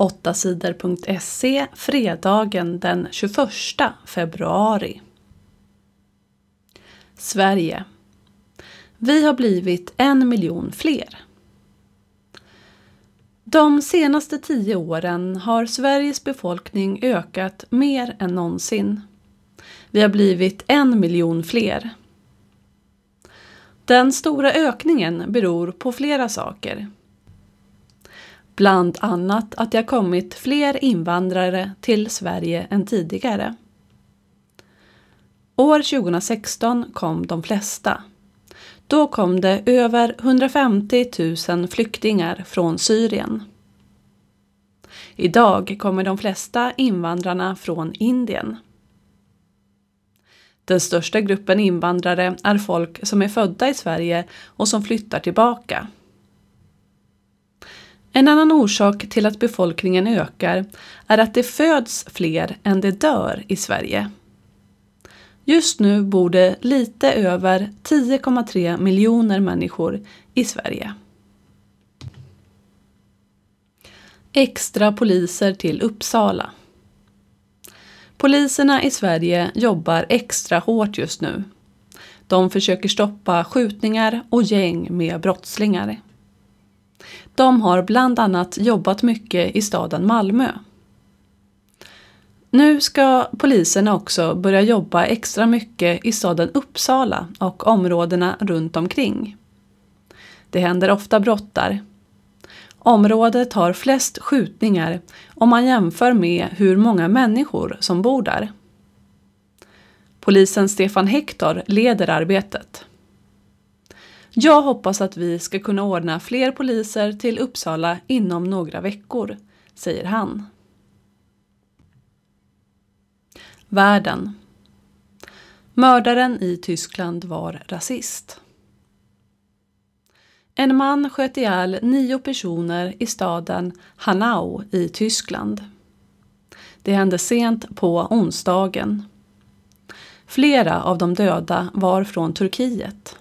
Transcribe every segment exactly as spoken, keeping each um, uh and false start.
åtta sidor punkt se fredagen den tjugoförsta februari. Sverige. Vi har blivit en miljon fler. De senaste tio åren har Sveriges befolkning ökat mer än någonsin. Vi har blivit en miljon fler. Den stora ökningen beror på flera saker. Bland annat att det har kommit fler invandrare till Sverige än tidigare. År tjugohundrasexton kom de flesta. Då kom det över hundrafemtio tusen flyktingar från Syrien. Idag kommer de flesta invandrarna från Indien. Den största gruppen invandrare är folk som är födda i Sverige och som flyttar tillbaka. En annan orsak till att befolkningen ökar är att det föds fler än det dör i Sverige. Just nu bor det lite över tio komma tre miljoner människor i Sverige. Extra poliser till Uppsala. Poliserna i Sverige jobbar extra hårt just nu. De försöker stoppa skjutningar och gäng med brottslingar. De har bland annat jobbat mycket i staden Malmö. Nu ska poliserna också börja jobba extra mycket i staden Uppsala och områdena runt omkring. Det händer ofta brott där. Området har flest skjutningar om man jämför med hur många människor som bor där. Polisen Stefan Hector leder arbetet. Jag hoppas att vi ska kunna ordna fler poliser till Uppsala inom några veckor, säger han. Världen. Mördaren i Tyskland var rasist. En man sköt ihjäl nio personer i staden Hanau i Tyskland. Det hände sent på onsdagen. Flera av de döda var från Turkiet.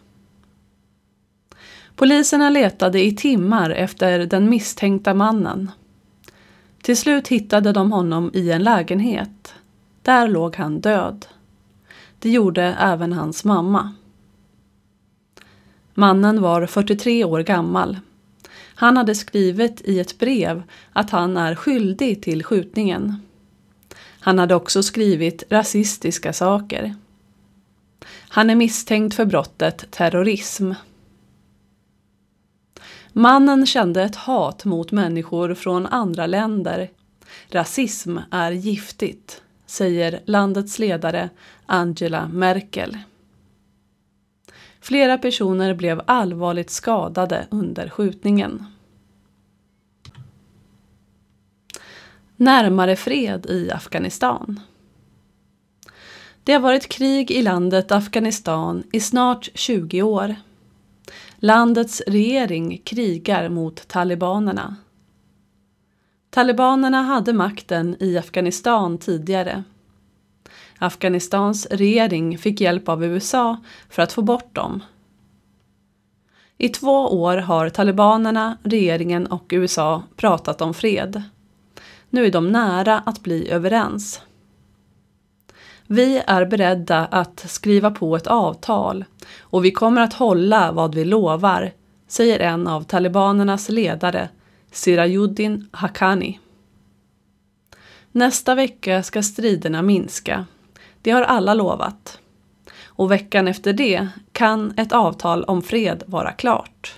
Poliserna letade i timmar efter den misstänkta mannen. Till slut hittade de honom i en lägenhet. Där låg han död. Det gjorde även hans mamma. Mannen var fyrtiotre år gammal. Han hade skrivit i ett brev att han är skyldig till skjutningen. Han hade också skrivit rasistiska saker. Han är misstänkt för brottet terrorism. Mannen kände ett hat mot människor från andra länder. Rasism är giftigt, säger landets ledare Angela Merkel. Flera personer blev allvarligt skadade under skjutningen. Närmare fred i Afghanistan. Det har varit krig i landet Afghanistan i snart tjugo år. Landets regering krigar mot talibanerna. Talibanerna hade makten i Afghanistan tidigare. Afghanistans regering fick hjälp av U S A för att få bort dem. I två år har talibanerna, regeringen och U S A pratat om fred. Nu är de nära att bli överens. Vi är beredda att skriva på ett avtal och vi kommer att hålla vad vi lovar, säger en av talibanernas ledare, Sirajuddin Haqqani. Nästa vecka ska striderna minska. Det har alla lovat. Och veckan efter det kan ett avtal om fred vara klart.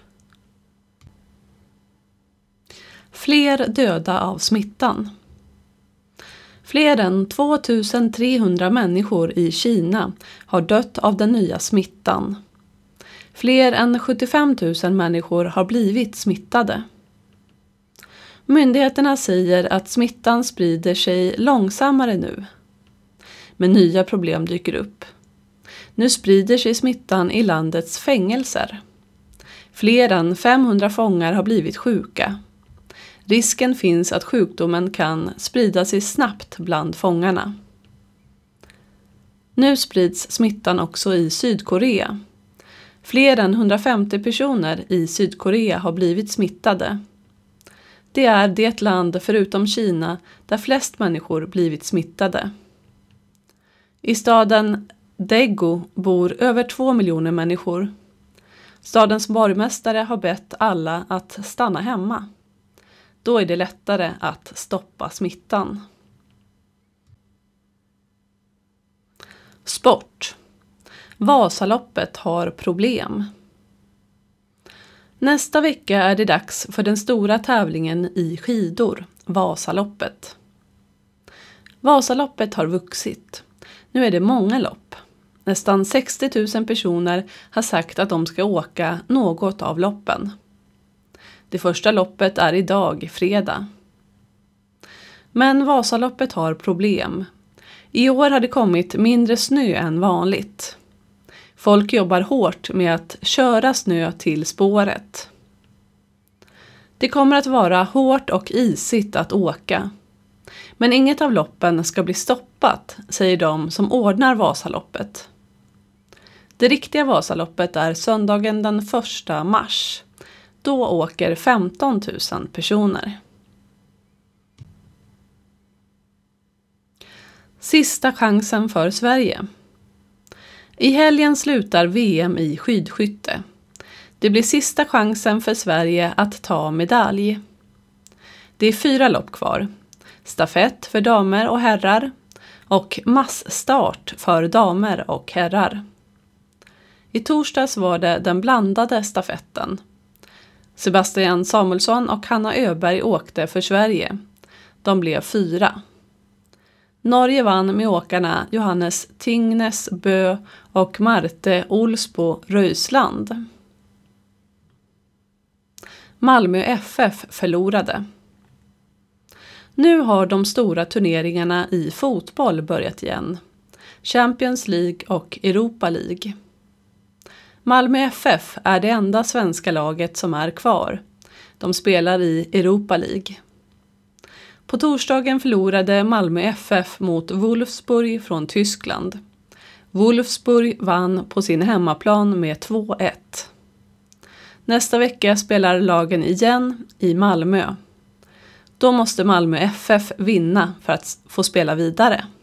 Fler döda av smittan. Fler än tvåtusen trehundra människor i Kina har dött av den nya smittan. Fler än sjuttiofem tusen människor har blivit smittade. Myndigheterna säger att smittan sprider sig långsammare nu. Men nya problem dyker upp. Nu sprider sig smittan i landets fängelser. Fler än femhundra fångar har blivit sjuka. Risken finns att sjukdomen kan sprida sig snabbt bland fångarna. Nu sprids smittan också i Sydkorea. Fler än hundrafemtio personer i Sydkorea har blivit smittade. Det är det land förutom Kina där flest människor blivit smittade. I staden Daegu bor över två miljoner människor. Stadens borgmästare har bett alla att stanna hemma. Då är det lättare att stoppa smittan. Sport. Vasaloppet har problem. Nästa vecka är det dags för den stora tävlingen i skidor, Vasaloppet. Vasaloppet har vuxit. Nu är det många lopp. Nästan sextio tusen personer har sagt att de ska åka något av loppen. Det första loppet är idag, fredag. Men Vasaloppet har problem. I år har det kommit mindre snö än vanligt. Folk jobbar hårt med att köra snö till spåret. Det kommer att vara hårt och isigt att åka. Men inget av loppen ska bli stoppat, säger de som ordnar Vasaloppet. Det riktiga Vasaloppet är söndagen den första mars. Då åker femton tusen personer. Sista chansen för Sverige. I helgen slutar V M i skidskytte. Det blir sista chansen för Sverige att ta medalj. Det är fyra lopp kvar. Stafett för damer och herrar och massstart för damer och herrar. I torsdags var det den blandade stafetten. Sebastian Samuelsson och Hanna Öberg åkte för Sverige. De blev fyra. Norge vann med åkarna Johannes Tingnes Bø och Marte Olsbo Röisland. Malmö F F förlorade. Nu har de stora turneringarna i fotboll börjat igen. Champions League och Europa League. Malmö F F är det enda svenska laget som är kvar. De spelar i Europa League. På torsdagen förlorade Malmö F F mot Wolfsburg från Tyskland. Wolfsburg vann på sin hemmaplan med två ett. Nästa vecka spelar lagen igen i Malmö. Då måste Malmö F F vinna för att få spela vidare.